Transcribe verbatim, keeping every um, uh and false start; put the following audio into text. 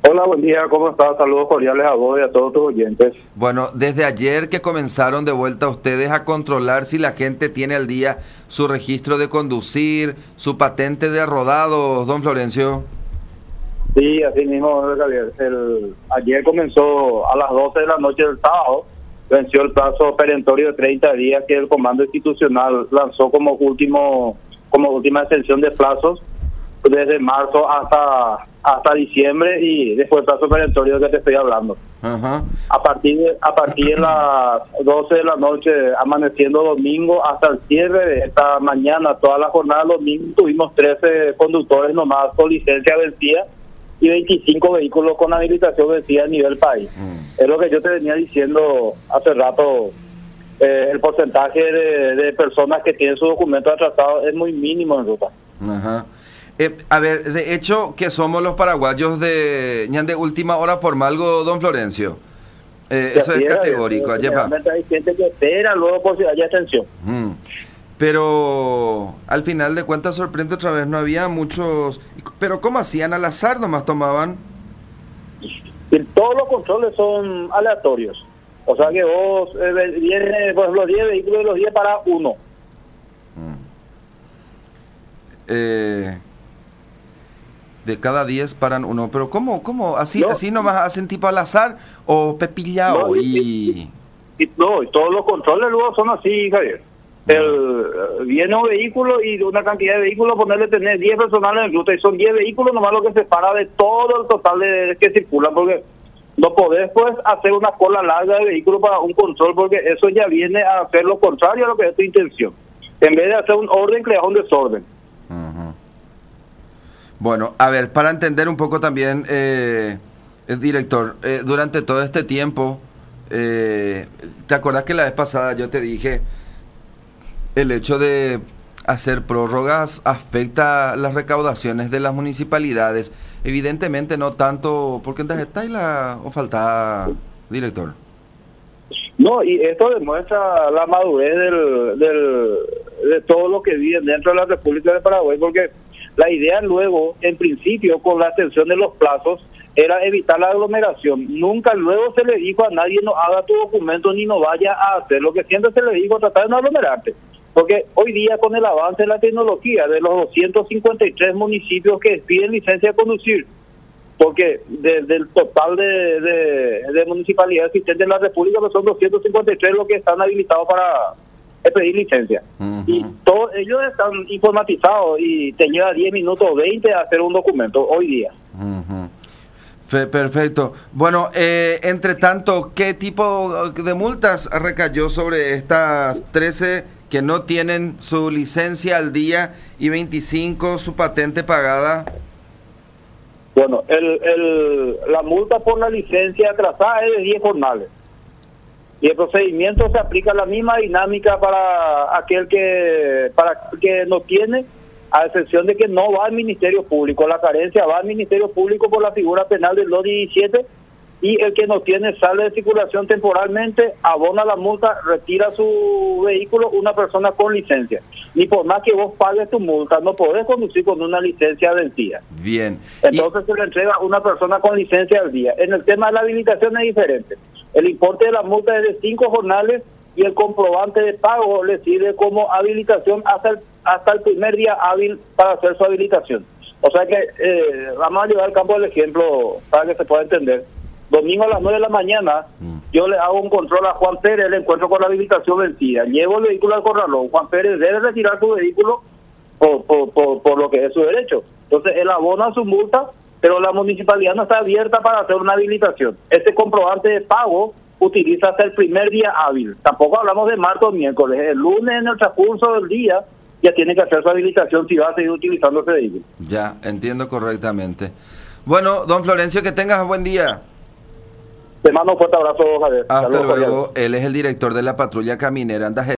Hola, buen día, ¿cómo estás? Saludos cordiales a vos y a todos tus oyentes. Bueno, desde ayer que comenzaron de vuelta ustedes a controlar si la gente tiene al día su registro de conducir, su patente de rodado, don Florencio. Sí, así mismo, Javier. El, ayer comenzó a las doce de la noche del sábado, venció el plazo perentorio de treinta días que el Comando Institucional lanzó como último como última extensión de plazos desde marzo hasta hasta diciembre y después el plazo perentorio que te estoy hablando. Ajá. A partir de, a partir de las doce de la noche, amaneciendo domingo hasta el cierre de esta mañana, toda la jornada domingo, tuvimos trece conductores nomás con licencia vencida y veinticinco vehículos con habilitación vencida a nivel país. Mm. Es lo que yo te venía diciendo hace rato. Eh, el porcentaje de, de personas que tienen su documento atrasado es muy mínimo en ruta. Ajá. Eh, a ver, de hecho, que somos los paraguayos de de última hora formal, algo, don Florencio. Eh, eso es categórico. Allá realmente hay gente que espera luego por si haya extensión. Mm. Pero al final de cuentas sorprende otra vez, no había muchos. Pero ¿cómo hacían? Al azar nomás tomaban. Y todos los controles son aleatorios. O sea que vos eh, viene, por ejemplo, diez vehículos de los diez para uno. Mm. Eh, de cada diez paran uno. Pero ¿cómo? ¿Cómo? ¿Así, no, así nomás hacen tipo al azar o pepillado? No, y... y, y no, y todos los controles luego son así, Javier. El, viene un vehículo y una cantidad de vehículos, ponerle tener diez personales en ruta y son diez vehículos nomás lo que separa de todo el total de, de que circulan, porque no podés pues hacer una cola larga de vehículos para un control, porque eso ya viene a hacer lo contrario a lo que es tu intención. En vez de hacer un orden, creas un desorden. Uh-huh. Bueno, a ver, para entender un poco también, eh, el director, eh, durante todo este tiempo, eh, ¿te acordás que la vez pasada yo te dije el hecho de hacer prórrogas afecta las recaudaciones de las municipalidades? Evidentemente no tanto, porque entonces está ahí la o falta, director. No, y esto demuestra la madurez del, del, de todo lo que viven dentro de la República de Paraguay, porque la idea luego, en principio, con la extensión de los plazos, era evitar la aglomeración. Nunca luego se le dijo a nadie no haga tu documento ni no vaya a hacer. Lo que siempre se le dijo, tratar de no aglomerarte. Porque hoy día, con el avance de la tecnología, de los doscientos cincuenta y tres municipios que piden licencia de conducir, porque de, del total de, de, de municipalidades existentes en la República, pues son doscientos cincuenta y tres los que están habilitados para pedir licencia. Uh-huh. Y todos ellos están informatizados y te lleva diez minutos o veinte a hacer un documento hoy día. Uh-huh. Fe, perfecto. Bueno, eh, entre tanto, ¿qué tipo de multas recayó sobre estas trece que no tienen su licencia al día y veinticinco su patente pagada? Bueno, el, el, la multa por la licencia atrasada es de diez jornales. Y el procedimiento se aplica la misma dinámica para aquel que para aquel que no tiene, a excepción de que no va al Ministerio Público. La carencia va al Ministerio Público por la figura penal del dos diecisiete, y el que no tiene sale de circulación temporalmente, abona la multa, retira su vehículo una persona con licencia. Ni por más que vos pagues tu multa, no podés conducir con una licencia vencida. Bien. Entonces y... se le entrega una persona con licencia al día. En el tema de la habilitación es diferente. El importe de la multa es de cinco jornales y el comprobante de pago le sirve como habilitación hasta el, hasta el primer día hábil para hacer su habilitación. O sea que eh, vamos a llevar al campo del ejemplo para que se pueda entender. Domingo a las nueve de la mañana, mm. yo le hago un control a Juan Pérez, le encuentro con la habilitación vencida. Llevo el vehículo al corralón. Juan Pérez debe retirar su vehículo por, por, por, por lo que es su derecho. Entonces él abona su multa, pero la municipalidad no está abierta para hacer una habilitación. Este comprobante de pago utiliza hasta el primer día hábil. Tampoco hablamos de martes o miércoles. El lunes, en el transcurso del día, ya tiene que hacer su habilitación si va a seguir utilizando ese vehículo. Ya, entiendo correctamente. Bueno, don Florencio, que tengas buen día. Te mando un fuerte abrazo, Javier. Hasta luego. Él es el director de la patrulla caminera. Anda